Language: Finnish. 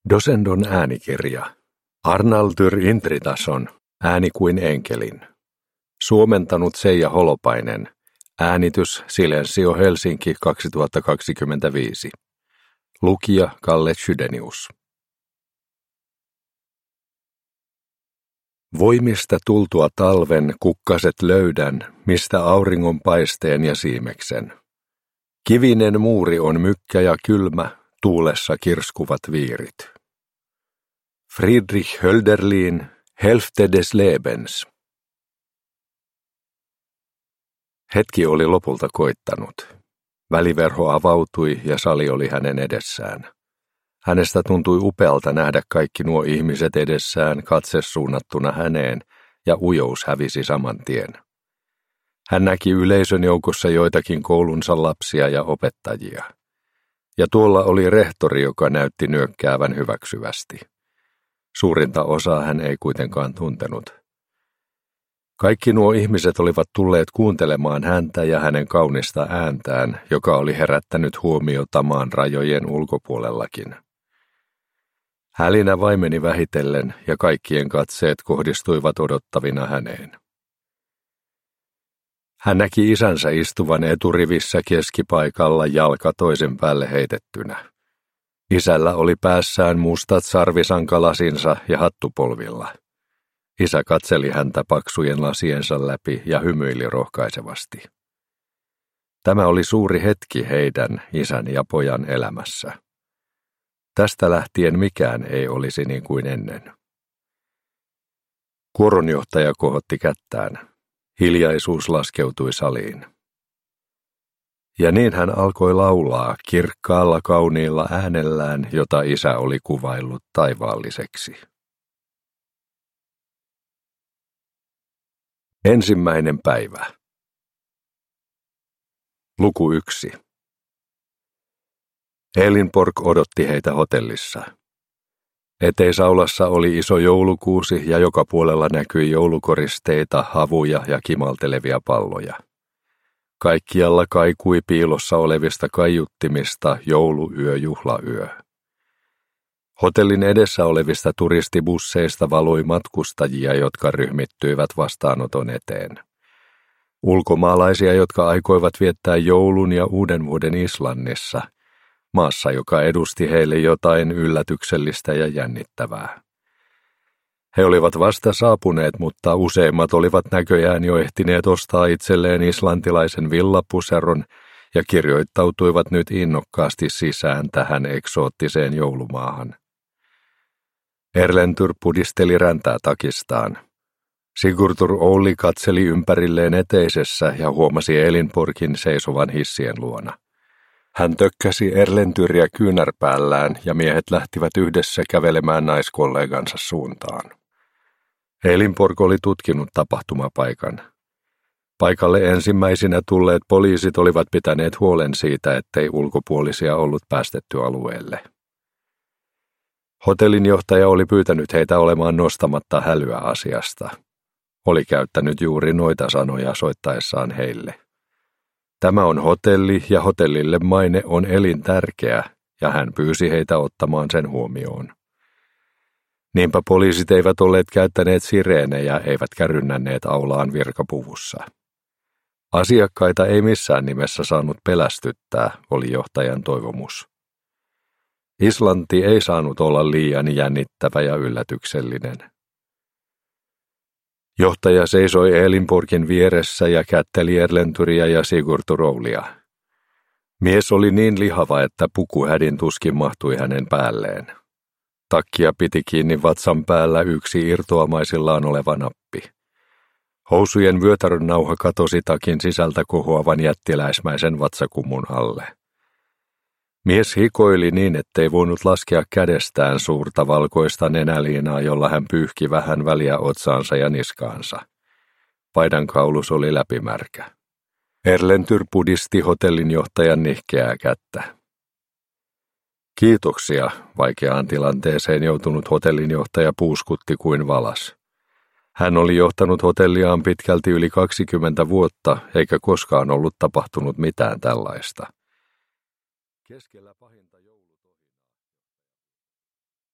Dosendon äänikirja. Arnaldur Indridason, ääni kuin enkelin. Suomentanut Seija Holopainen. Äänitys Silensio Helsinki 2025. Lukija Kalle Chydenius. Voimista tultua talven kukkaset löydän, mistä auringon paisteen ja siimeksen. Kivinen muuri on mykkä ja kylmä, tuulessa kirskuvat viirit. Friedrich Hölderlin, Hälfte des Lebens. Hetki oli lopulta koittanut. Väliverho avautui ja sali oli hänen edessään. Hänestä tuntui upealta nähdä kaikki nuo ihmiset edessään, katse suunnattuna häneen, ja ujous hävisi saman tien. Hän näki yleisön joukossa joitakin koulunsa lapsia ja opettajia. Ja tuolla oli rehtori, joka näytti nyökkäävän hyväksyvästi. Suurinta osaa hän ei kuitenkaan tuntenut. Kaikki nuo ihmiset olivat tulleet kuuntelemaan häntä ja hänen kaunista ääntään, joka oli herättänyt huomiota maan rajojen ulkopuolellakin. Hälinä vaimeni vähitellen ja kaikkien katseet kohdistuivat odottavina häneen. Hän näki isänsä istuvan eturivissä keskipaikalla jalka toisen päälle heitettynä. Isällä oli päässään mustat sarvisankalasinsa ja hattupolvilla. Isä katseli häntä paksujen lasiensa läpi ja hymyili rohkaisevasti. Tämä oli suuri hetki heidän, isän ja pojan elämässä. Tästä lähtien mikään ei olisi niin kuin ennen. Kuoronjohtaja kohotti kättään. Hiljaisuus laskeutui saliin. Ja niin hän alkoi laulaa kirkkaalla kauniilla äänellään, jota isä oli kuvaillut taivaalliseksi. Ensimmäinen päivä. Luku 1. Elinborg odotti heitä hotellissa. Eteisaulassa oli iso joulukuusi ja joka puolella näkyi joulukoristeita, havuja ja kimaltelevia palloja. Kaikkialla kaikui piilossa olevista kaiuttimista jouluyö juhlayö. Hotellin edessä olevista turistibusseista valui matkustajia, jotka ryhmittyivät vastaanoton eteen. Ulkomaalaisia, jotka aikoivat viettää joulun ja uuden vuoden Islannissa, maassa, joka edusti heille jotain yllätyksellistä ja jännittävää. He olivat vasta saapuneet, mutta useimmat olivat näköjään jo ehtineet ostaa itselleen islantilaisen villapuseron ja kirjoittautuivat nyt innokkaasti sisään tähän eksoottiseen joulumaahan. Erlendur pudisteli räntää takistaan. Sigurdur Olli katseli ympärilleen eteisessä ja huomasi Elinborgin seisovan hissien luona. Hän tökkäsi Erlenduria kyynärpäällään ja miehet lähtivät yhdessä kävelemään naiskollegansa suuntaan. Elinborg oli tutkinut tapahtumapaikan. Paikalle ensimmäisinä tulleet poliisit olivat pitäneet huolen siitä, ettei ulkopuolisia ollut päästetty alueelle. Hotellin johtaja oli pyytänyt heitä olemaan nostamatta hälyä asiasta. Oli käyttänyt juuri noita sanoja soittaessaan heille. Tämä on hotelli ja hotellille maine on elintärkeä, ja hän pyysi heitä ottamaan sen huomioon. Niinpä poliisit eivät olleet käyttäneet sireenejä eivätkä rynnänneet aulaan virkapuvussa. Asiakkaita ei missään nimessä saanut pelästyttää, oli johtajan toivomus. Islanti ei saanut olla liian jännittävä ja yllätyksellinen. Johtaja seisoi Elinborgin vieressä ja kätteli Erlenduria ja Sigurdur Ollia. Mies oli niin lihava, että pukuhädin tuskin mahtui hänen päälleen. Takkia piti kiinni vatsan päällä yksi irtoamaisillaan oleva nappi. Housujen vyötärönauha katosi takin sisältä kohoavan jättiläismäisen vatsakumun alle. Mies hikoili niin, ettei voinut laskea kädestään suurta valkoista nenäliinaa, jolla hän pyyhki vähän väliä otsaansa ja niskaansa. Paidan kaulus oli läpimärkä. Erlendur pudisti hotellin johtajan nihkeää kättä. Kiitoksia, vaikeaan tilanteeseen joutunut hotellin johtaja puuskutti kuin valas. Hän oli johtanut hotelliaan pitkälti yli 20 vuotta, eikä koskaan ollut tapahtunut mitään tällaista. Keskellä pahinta